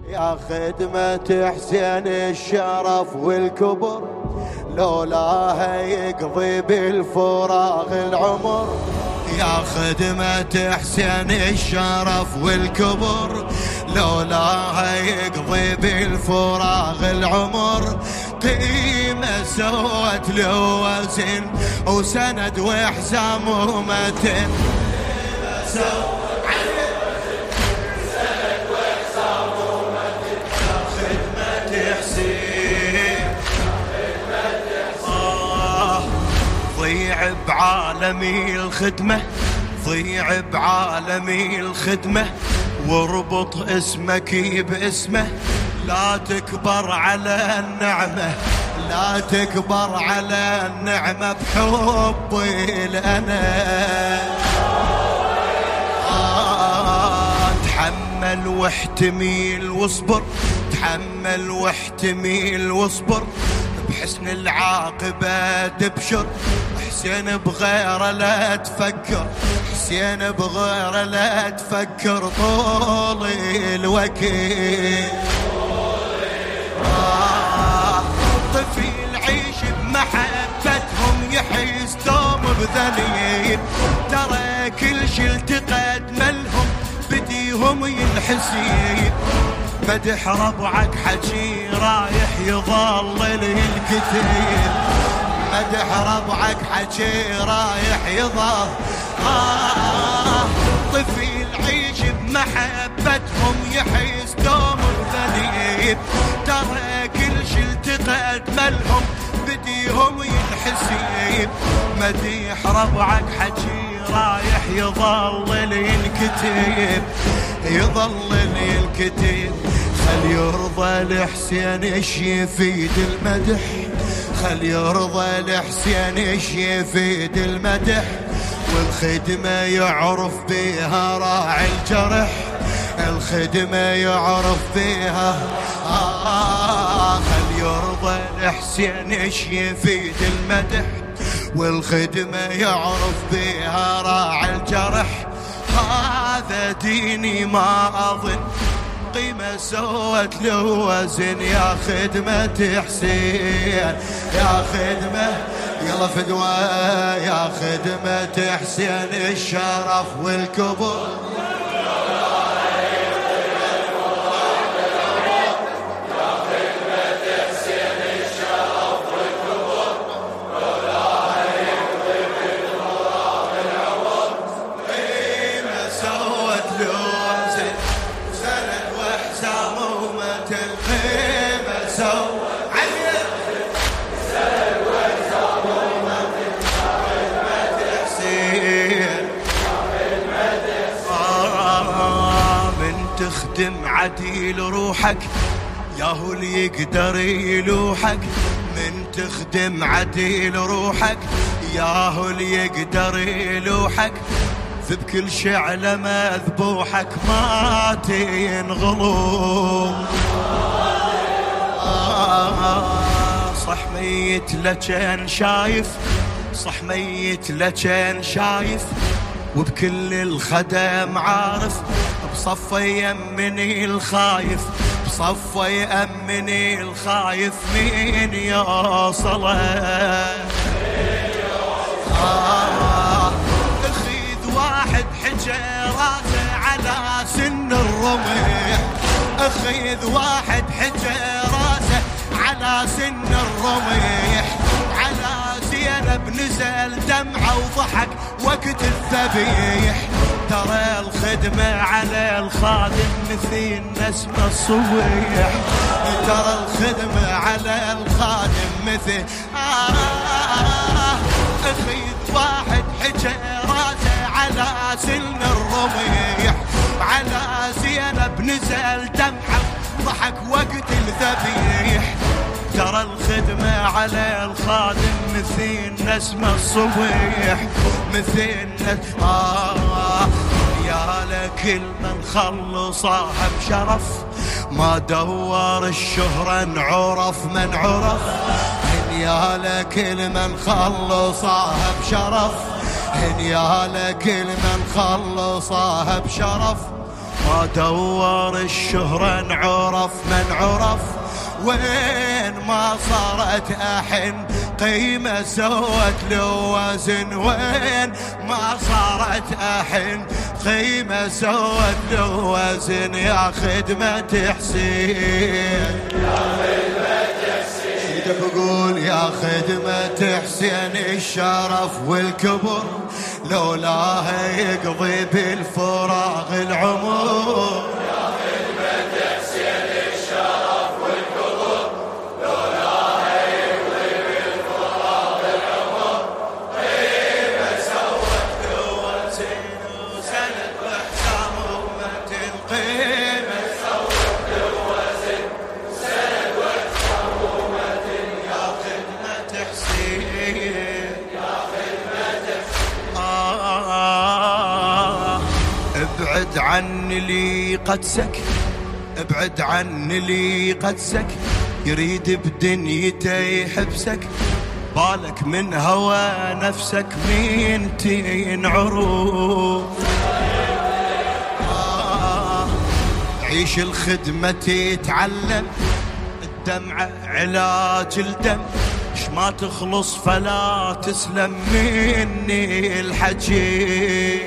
يا خدمة حسين الشرف والكبر، لولاها يقضي بالفراغ العمر. يا خدمة حسين الشرف والكبر، لولاها يقضي بالفراغ العمر. قيمة سوت له وزن وسند وحزام ومتن، ضيع بعالمي الخدمة، ضيع بعالمي الخدمة، واربط اسمك باسمه. لا تكبر على النعمة، لا تكبر على النعمة بحبي لأنا. تحمل واحتمل واصبر، تحمل واحتمل واصبر، بحسن العاقبة تبشر. حسين بغيره لا تفكر، حسين بغيره لا تفكر. طول الوقت طفل عيش بمحبتهم، يحس دوم بذنيب. ترى كل شي التقت ملهم، بديهم ينحسيب. مدح ربعك حكي رايح يظلل الكتيب، مدح ربعك حكي رايح يظل. طفل عيش بمحبتهم، يحس دوم الذنيب. ترى كل شي التقت ملهم، بديهم ينحسيب. مديح ربعك حكي رايح يظلل الكتيب، يظلل الكتيب. خل يرضى لحسين ايش يفيد المدح، خل يرضى لحسين ايش يفيد المدح. والخدمة يعرف بيها راعي الجرح، الخدمة يعرف بيها. خل يرضى لحسين ايش يفيد المدح، والخدمة يعرف بيها راعي الجرح. هذا ديني ما أظن قيمة سوت له وزن. يا خدمة حسين، يا خدمة يلا فدوى، يا خدمة حسين الشرف والكبر. تخدم عديل روحك، ياهو اللي يقدر يلوحك. من تخدم عديل روحك، ياهو اللي يقدر يلوحك. بكل شعلة مذبوحك ما تنغلو. صح ميت لكن شايف، صح ميت لكن شايف. وبكل الخدم عارف، بصفه يأمني الخايف، بصفه يأمني الخايف. مين يوصله؟ اخذ واحد حجر راسه على سن الرمح، اخذ واحد حجر راسه على سن الرمح. على زينب نزل دمعه وضحك وقت الذبيح. ترى الخدمة على الخادم مثل نسمة الصويح، ترى الخدمة على الخادم مثل. اخذ واحد حجى راسه على سن الرميح. على زينب نزل دمعه ضحك وقت الذبيح. ترى الخدمة على الخادم مثل نسمة الصويح، مثل يا لكل من خلصها بشرف. ما دور الشهرة انعرف من عرف. يا لكل من خلصها بشرف، يا لكل من خلصها بشرف. ما دور الشهرة انعرف من عرف، وين ما صارت أحن قيمة سوت له وزن، وين ما صارت أحن قيمة سوت له وزن. يا خدمة حسين يا خدمة حسين بقول يا خدمة حسين الشرف والكبر لولاها يقضي بالفراغ العمر. يا خدمة حسين الشرف والكبر لولاها يقضي بالفراغ العمر. قيمة سوت له وزن وسند واحترام أمة القيمة سوت له وزن سند واحترام أمة. يا خدمة حسين يا خدمة ابعد عن اللي قدسك، ابعد عن اللي قدسك، يريد بدنيته يحبسك، بالك من هوى نفسك مين تنعرف. عيش الخدمة تتعلم، الدمعة علاج الدم، اش ما تخلص فلا تسلم مني الحكي.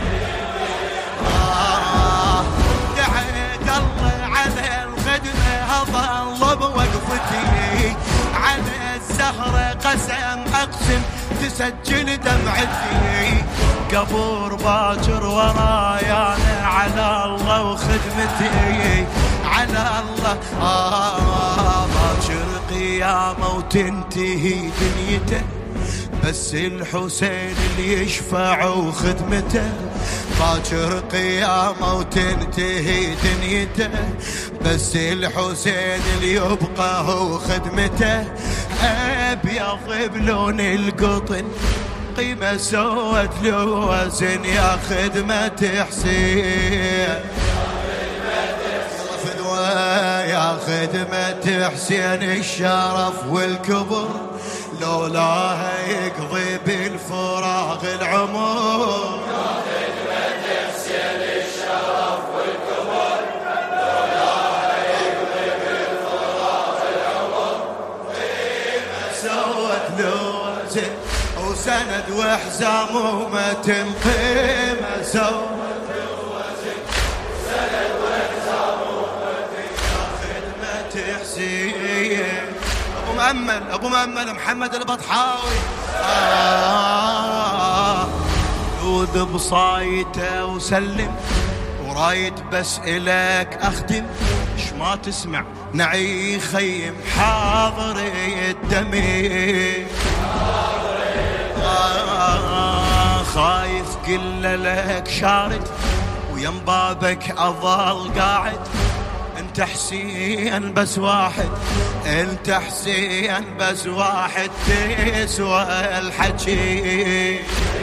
دعيت الله على الخدمة هظل بوقفتي، على الزهرة قسم أقسم تسجل دمعتي، قبور باكر ورايا أنا على الله وخدمتي على الله. باكر قيامة وتنتهي دنيته، بس الحسين اللي يشفع وخدمته. باكر قيامة وتنتهي دنيته، بس الحسين اللي يبقى هو خدمته. أبيض بلون القطن قيمة سوت له وزن. يا خدمة حسين يا خدمة حسين الشرف والكبر لولاها يقضي بالفراغ العمر. يا خدمة حسين الشرف والكبر لولاها يقضي بالفراغ العمر. قيمة سوت له وزن وسند وحزام ومتن. قيمة سوت له وزن سند وحزام ومتن. يا خدمة حسين أبو مأمل محمد البطحاوي لوذ بصايته وسلم ورايد بس إلك أخدم. إش ما تسمع نعي خيم حاضر الدمي. خايف كل لك شارد ويم بابك أظل قاعد. انت حسين بس واحد، انت حسين بس واحد تسوى الحكي.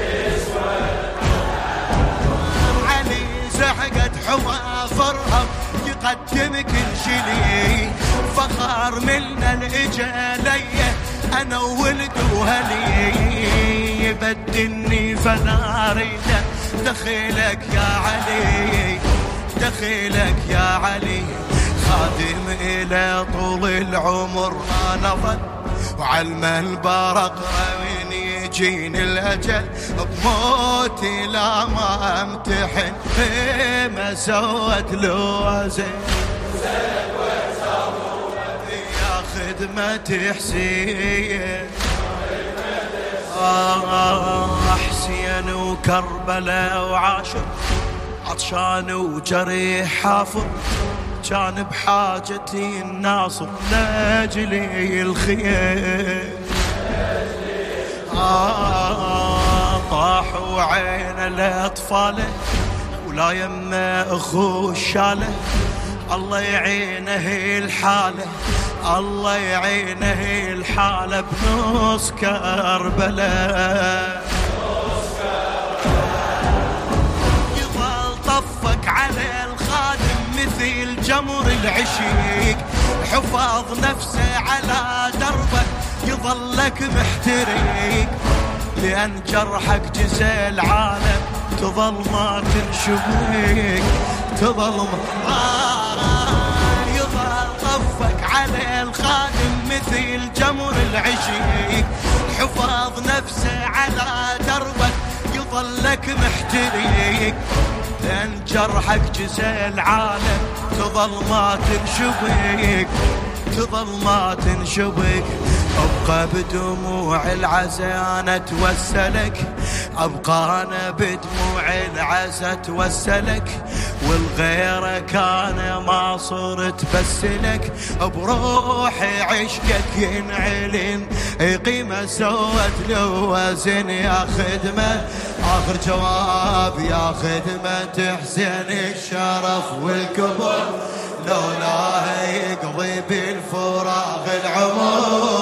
علي زحقت حوافرها يقدم كل شي، فخر منا الاجاليه انا وولد وهلي. يبدلني فلا اريده دخيلك يا علي، دخيلك يا علي. خادم إلى طول العمر ما نظل، وعلم البرق وين يجيني الأجل بموتي لا ما امتحن. ما سوت لوزن يا خدمة حسين. حسين وكربلاء وعاشر عطشان وجريح حافظ، كان بحاجتي الناصر لاجلي الخير. طاحوا عين الأطفال ولا يما أخو الشالة. الله يعينه الحالة، الله يعينه الحالة بنص كربلاء. يظل طفك على الخادم مثل جمر العشيق، حفاظ نفسه على دربه يظلك محتريق. لأن جرحك جزء العالم تظل ما تنشبيك، تظل يظل طفك على الخادم مثل جمر العشيق، حفاظ نفسه على دربك يظلك محتريك، لأن جرحك جزء العالم تظل ما تنشبك، تظل ما تنشبك. أبقى بدموع العزا أنا أتوسلك، أبقى أنا بدموع العزا أتوسلك، والغيرك أنا ما صرت بسلك، بروحي عشقك ينعلن قيمة سوت له وزن يا خدمة. آخر جواب يا خدمة حسين الشرف والكبر، لولا يقضي بالفراغ العمر.